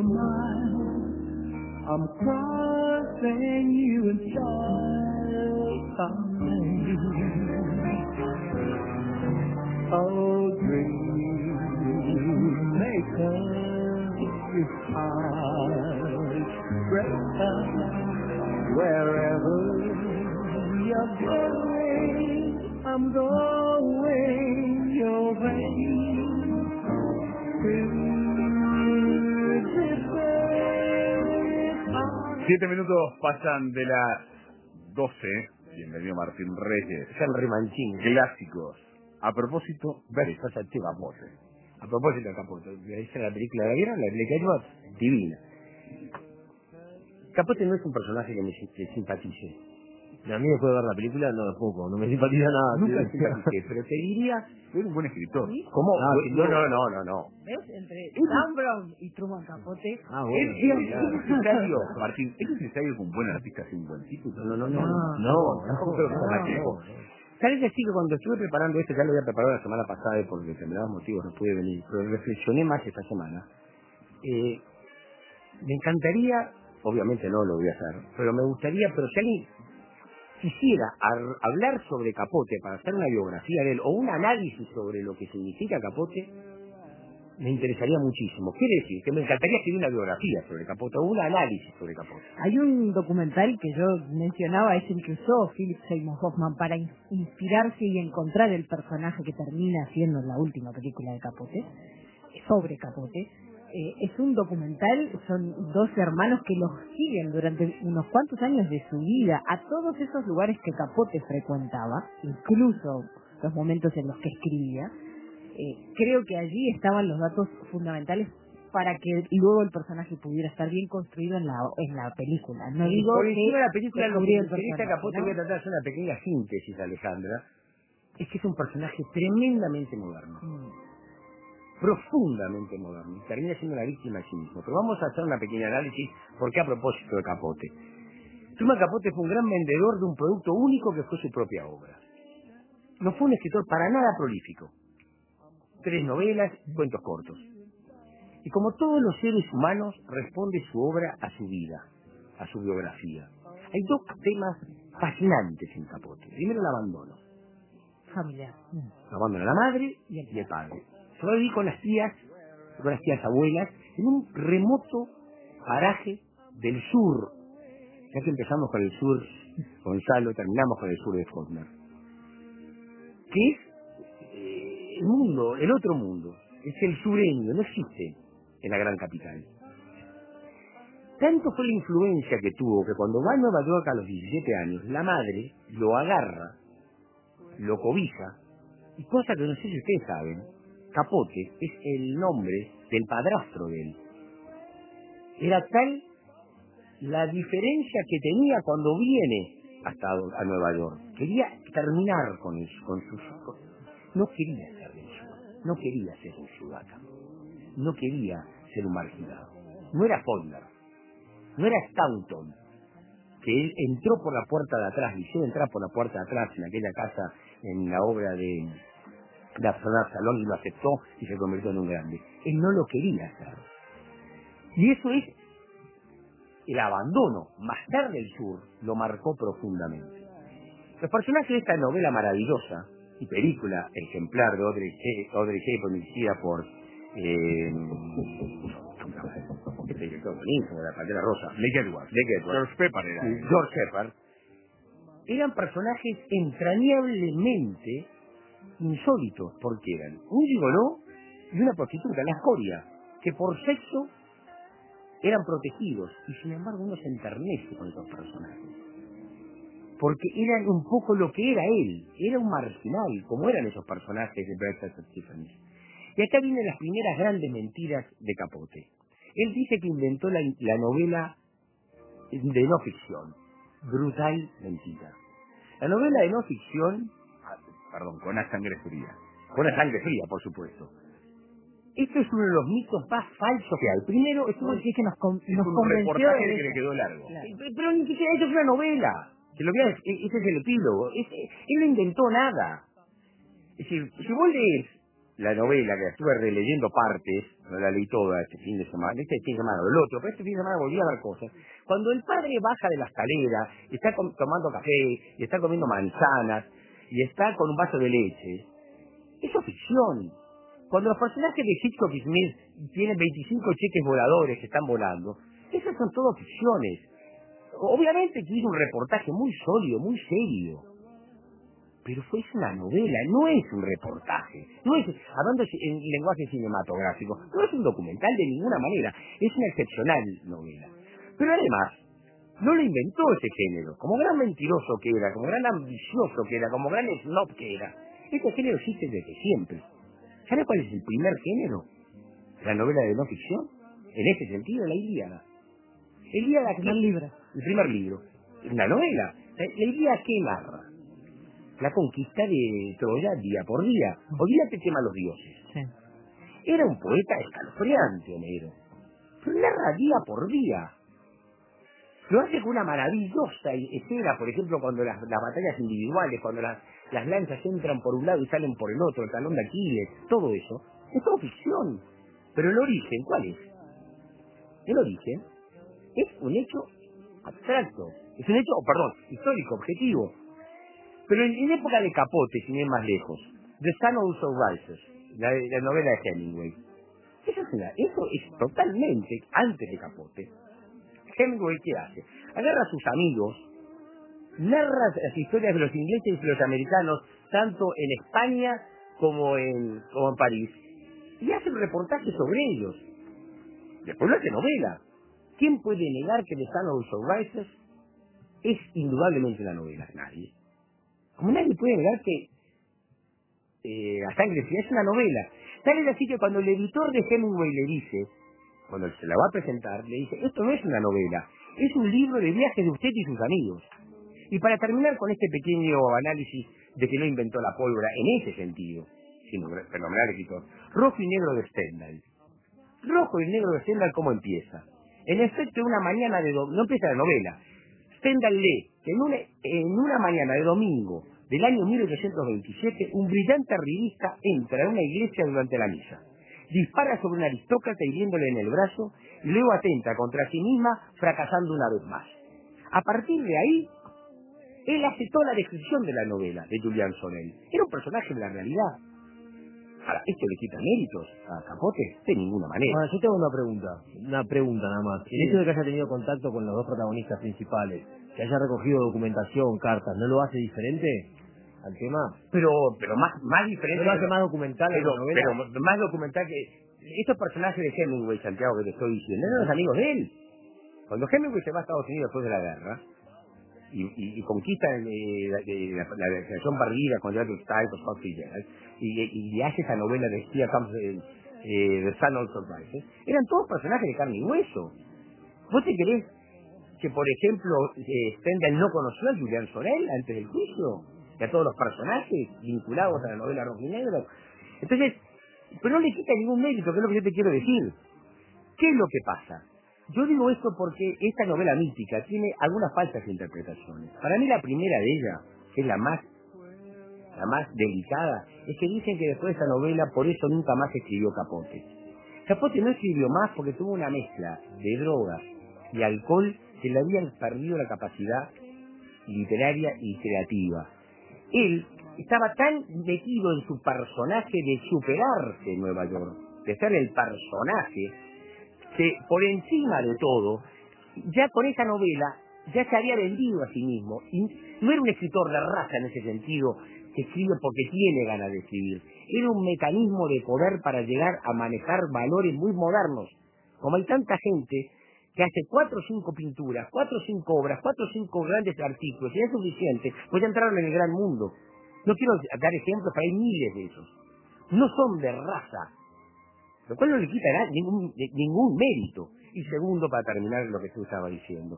mile. I'm crossing you in starlight. Oh, dream maker, heartbreaker, wherever you're going, I'm going your way. 7 minutos pasan de las 12. Bienvenido Martín Reyes. Es el Rimanchín. Clásicos. A propósito, versos a Capote. A propósito de Capote, ¿viste la película de la guerra? La película divina. Capote no es un personaje que me simpatice. A mí después de ver la película no me simpatiza nada. Nunca simpaticé, pero te diría, es un buen escritor. ¿Sí? ¿Cómo? No. ¿Ves? Entre Dan Brown y Truman Capote. Bueno, es necesario, Martín, es necesario que un buen artista sea un buen título. No. ¿Sabes que sí, que cuando estuve preparando esto, ya lo había preparado la semana pasada y por determinados motivos no pude venir, pero reflexioné más esta semana. Me encantaría, obviamente no lo voy a hacer, pero me gustaría, pero si alguien quisiera hablar sobre Capote para hacer una biografía de él o un análisis sobre lo que significa Capote, me interesaría muchísimo. Quiere decir que me encantaría escribir una biografía sobre Capote o un análisis sobre Capote. Hay un documental que yo mencionaba, es el que usó Philip Seymour Hoffman para inspirarse y encontrar el personaje que termina siendo la última película de Capote, sobre Capote. Es un documental, son dos hermanos que los siguen durante unos cuantos años de su vida a todos esos lugares que Capote frecuentaba, incluso los momentos en los que escribía. Creo que allí estaban los datos fundamentales para que luego el personaje pudiera estar bien construido en la película. No digo por encima de la película, lo que me interesa personaje, Capote, ¿no? Voy a tratar de hacer una pequeña síntesis, Alejandra. Es que es un personaje tremendamente moderno. Profundamente moderno. Termina siendo una víctima de sí mismo. Pero vamos a hacer una pequeña análisis, porque a propósito de Capote. Truman Capote fue un gran vendedor de un producto único que fue su propia obra. No fue un escritor para nada prolífico. 3 novelas y cuentos cortos. Y como todos los seres humanos, responde su obra a su vida, a su biografía. Hay 2 temas fascinantes en Capote. Primero, el abandono. familiar. Abandona a la madre y el padre. Se va a vivir con las tías abuelas, en un remoto paraje del sur. Ya que empezamos con el sur, Gonzalo, terminamos con el sur de Faulkner. Que es el mundo, el otro mundo. Es el sureño, no existe en la gran capital. Tanto fue la influencia que tuvo que cuando va a Nueva York a los 17 años, la madre lo agarra, lo cobija, y cosa que no sé si ustedes saben, Capote es el nombre del padrastro de él. Era tal la diferencia que tenía cuando viene a Nueva York. Quería terminar con sus hijos. No quería ser del sur, no quería ser un sudaca, no quería ser un marginado. No era Faulkner, no era Staunton, que él entró por la puerta de atrás, decidió entrar por la puerta de atrás en aquella casa, en la obra de Afronar Salón, y lo aceptó y se convirtió en un grande. Él no lo quería hacer. Y eso es el abandono más tarde del sur, lo marcó profundamente. Los personajes de esta novela maravillosa y película ejemplar de Audrey Hepburn, dirigida por este director buenísimo de La Pantera Rosa, George Shepard, eran personajes entrañablemente insólitos, porque eran un gigoló y una prostituta, la escoria, que por sexo eran protegidos, y sin embargo uno se enternece con esos personajes, porque eran un poco lo que era él, era un marginal, como eran esos personajes de Breakfast at Tiffany's. Y acá vienen las primeras grandes mentiras de Capote. Él dice que inventó la novela de no ficción. Brutal mentira. La novela de no ficción, con la sangre fría. Con la sangre fría, por supuesto. Esto es uno de los mitos más falsos que hay. Primero, es que nos un convenció reportaje de que le quedó largo. Claro. Pero ni siquiera eso es una novela. Ese es el epílogo. Él no inventó nada. Es decir, si vos lees la novela, que estuve releyendo partes, no la leí toda este fin de semana, o el otro, pero este fin de semana volví a ver cosas. Cuando el padre baja de la escalera, y está tomando café, y está comiendo manzanas, y está con un vaso de leche, eso es ficción. Cuando los personajes de Hitchcock y Smith tienen 25 cheques voladores que están volando, esas son todas ficciones. Obviamente que hizo un reportaje muy sólido, muy serio. Pero es una novela, no es un reportaje. No es, hablando en lenguaje cinematográfico, no es un documental de ninguna manera. Es una excepcional novela. Pero además, no lo inventó ese género. Como gran mentiroso que era, como gran ambicioso que era, como gran snob que era. Este género existe desde siempre. ¿Sabe cuál es el primer género? La novela de no ficción. En ese sentido, la Ilíada. El primer libro. El primer libro. Una novela. La Ilíada, ¿qué narra? La conquista de Troya día por día. Olvídate el tema de los dioses. Sí. Era un poeta escalofriante, Homero. Pero narra día por día. Lo hace con una maravillosa escena, por ejemplo, cuando las batallas individuales, cuando las lanzas entran por un lado y salen por el otro, el talón de Aquiles, todo eso. Es todo ficción. Pero el origen, ¿cuál es? El origen es un hecho abstracto. Es un hecho, histórico, objetivo. Pero en época de Capote, sin ir más lejos, The Sun Also Rises, la novela de Hemingway, eso es totalmente antes de Capote. Hemingway, ¿qué hace? Agarra a sus amigos, narra las historias de los ingleses y los americanos, tanto en España como en París, y hace un reportaje sobre ellos. Después lo hace novela. ¿Quién puede negar que The Sun Also Rises es indudablemente una novela? Nadie. Como nadie puede negar que A Sangre Fría es una novela. Tal es así que cuando el editor de Hemingway le dice, cuando se la va a presentar, le dice, esto no es una novela, es un libro de viajes de usted y sus amigos. Y para terminar con este pequeño análisis de que no inventó la pólvora en ese sentido, sino fenomenal escritor, Rojo y Negro de Stendhal. Rojo y Negro de Stendhal, ¿cómo empieza? En efecto, una mañana de domingo, no empieza la novela. Stendhal lee que en una mañana de domingo del año 1827, un brillante arribista entra a una iglesia durante la misa. Dispara sobre un aristócrata hiriéndole en el brazo y luego atenta contra sí misma, fracasando una vez más. A partir de ahí, él hace toda la descripción de la novela de Julian Sorel. Era un personaje de la realidad. Ahora, ¿esto le quita méritos a Capote? De ninguna manera. Bueno, yo tengo una pregunta nada más. El hecho de que haya tenido contacto con los dos protagonistas principales, que haya recogido documentación, cartas, ¿no lo hace diferente al tema? Pero más diferente... ¿No lo hace más documental en la novela? Pero más documental que... Estos personajes de Hemingway, Santiago, que te estoy diciendo, eran los amigos de él. Cuando Hemingway se va a Estados Unidos después de la guerra, y conquista la declaración perdida con Gerald Stiles o Scott Fitzgerald, y hace esa novela de Here Comes The Sun Also Rises, eran todos personajes de carne y hueso. ¿Vos te querés que, por ejemplo, Stendhal no conoció a Julian Sorel antes del juicio? Y a todos los personajes vinculados a la novela Rojo y Negro. Entonces, pero no le quita ningún mérito, que es lo que yo te quiero decir. ¿Qué es lo que pasa? Yo digo esto porque esta novela mítica tiene algunas falsas interpretaciones. Para mí la primera de ellas, que es la más delicada, es que dicen que después de esa novela, por eso nunca más escribió Capote. Capote no escribió más porque tuvo una mezcla de drogas y alcohol que le habían perdido la capacidad literaria y creativa. Él estaba tan metido en su personaje de superarse en Nueva York, de ser el personaje, que por encima de todo, ya con esa novela, ya se había vendido a sí mismo. Y no era un escritor de raza en ese sentido, que escribe porque tiene ganas de escribir. Era un mecanismo de poder para llegar a manejar valores muy modernos. Como hay tanta gente que hace 4 o 5 pinturas, 4 o 5 obras, 4 o 5 grandes artículos, y es suficiente, pues ya entraron en el gran mundo. No quiero dar ejemplos, pero hay miles de esos. No son de raza, lo cual no le quita ningún mérito. Y segundo, para terminar lo que tú estabas diciendo,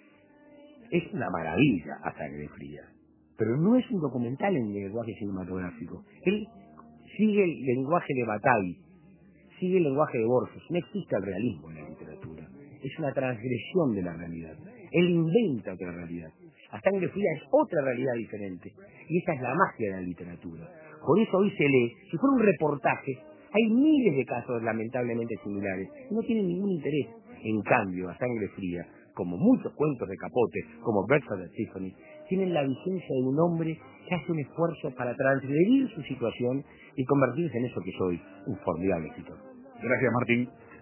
es una maravilla A Sangre Fría, pero no es un documental en lenguaje cinematográfico. Él sigue el lenguaje de Bataille, sigue el lenguaje de Borges. No existe el realismo en la literatura, es una transgresión de la realidad. Él inventa otra realidad. A Sangre Fría es otra realidad diferente, y esa es la magia de la literatura. Por eso hoy se lee, si fuera un reportaje, hay miles de casos lamentablemente similares, y no tienen ningún interés. En cambio, A Sangre Fría, como muchos cuentos de Capote, como Breakfast at Tiffany, tienen la vigencia de un hombre que hace un esfuerzo para transgredir su situación y convertirse en eso que soy, un formidable escritor. Gracias, Martín.